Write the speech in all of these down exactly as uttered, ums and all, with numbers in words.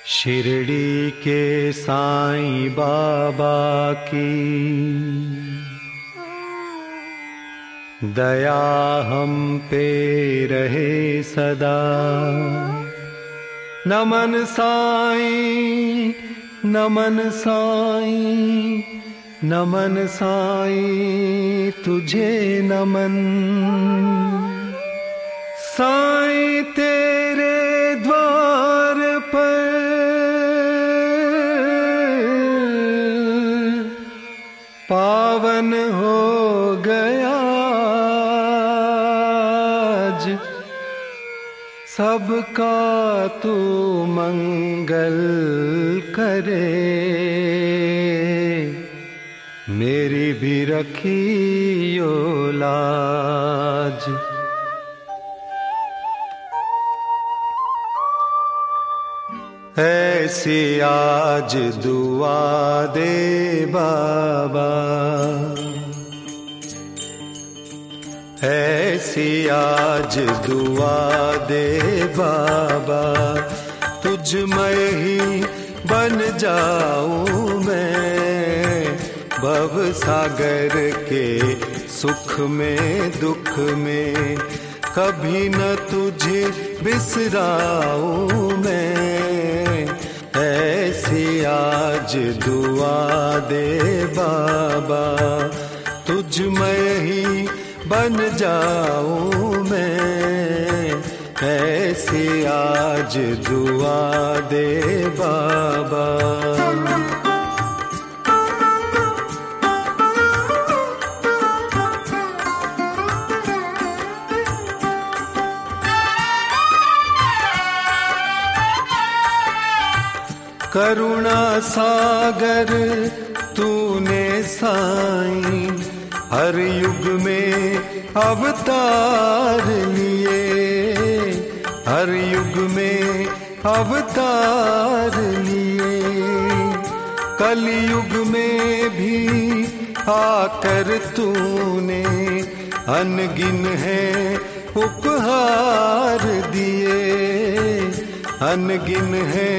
शिरडी के साईं बाबा की दया हम पे रहे सदा। नमन साईं, नमन साईं, नमन साईं तुझे नमन। साईं तेरे द्वार पर पावन हो गया आज, सबका तू मंगल करे, मेरी भी रखियो लाज। ऐसी आज दुआ दे बाबा, ऐसी आज दुआ दे बाबा, तुझ में ही बन जाऊं मैं। भव सागर के सुख में दुख में कभी न तुझे बिसराऊं मैं। ऐसी आज दुआ दे बाबा, तुझ में ही बन जाऊं मैं। ऐसी आज दुआ दे बाबा। करुणा सागर तूने साईं हर युग में अवतार लिए, हर युग में अवतार लिए। कलयुग में भी आकर तूने अनगिन है उपहार दिए, अनगिन है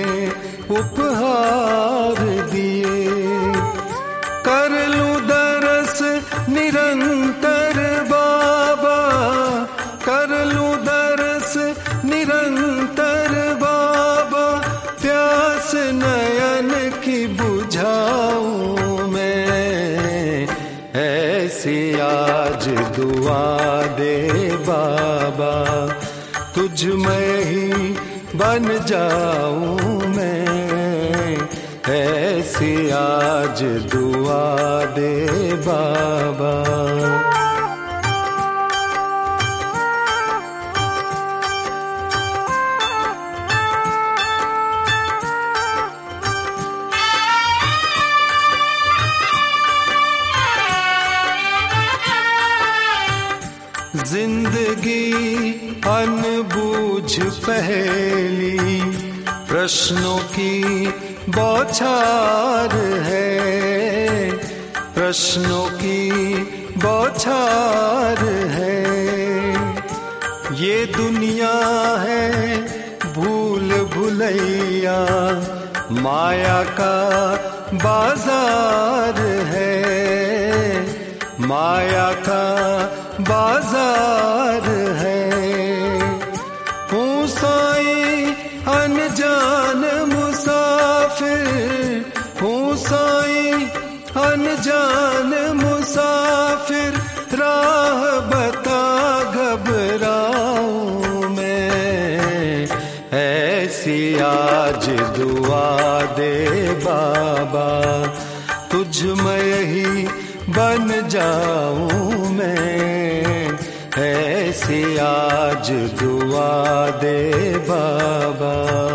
उपहार दिए। कर लूं दरस निरंतर बाबा, कर लूं दरस निरंतर बाबा, प्यास नयन की बुझाऊं मैं। ऐसी आज दुआ दे बाबा, तुझ में ही बन जाऊं मैं। ऐसी आज दुआ दे बाबा। जिंदगी अनबूझ पहेली, प्रश्नों की बौछार है, प्रश्नों की बौछार है। ये दुनिया है भूल भुलैया, माया का बाजार है, माया का बाजार है। हूँ साईं अनजान मुसाफिर, हूँ साईं अनजान मुसाफिर, राह बता घबराऊं मैं। ऐसी आज दुआ दे बाबा, तुझ में ही बन जाऊं मैं। ऐसी आज दुआ दे बाबा।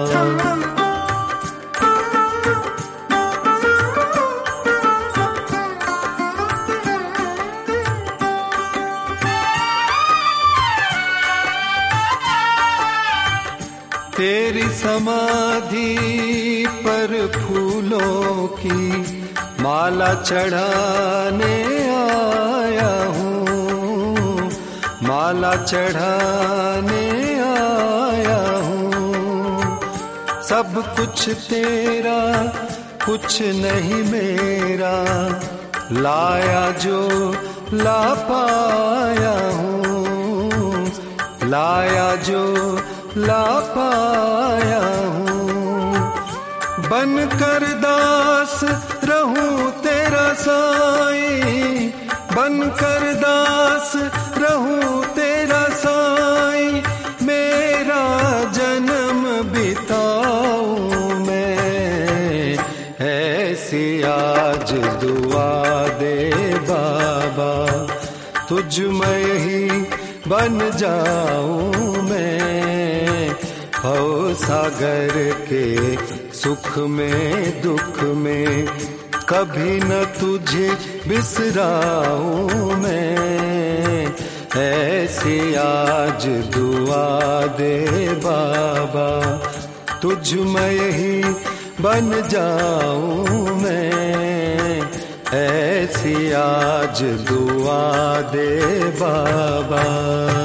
तेरी समाधि पर फूलों की माला चढ़ाने आया हूँ, माला चढ़ाने आया हूँ। सब कुछ तेरा कुछ नहीं मेरा, लाया जो ला पाया हूँ, लाया जो ला पाया हूँ। बन कर दास रहूं तेरा साईं, बन कर दास रहूं तेरा साईं, मेरा जन्म बिताऊं मैं। ऐसी आज दुआ दे बाबा, तुझ में ही बन जाऊं मैं। भव सागर के सुख में दुख में कभी न तुझे बिसराऊं मैं। ऐसी आज दुआ दे बाबा, तुझ में ही बन जाऊं मैं। ऐसी आज दुआ दे बाबा।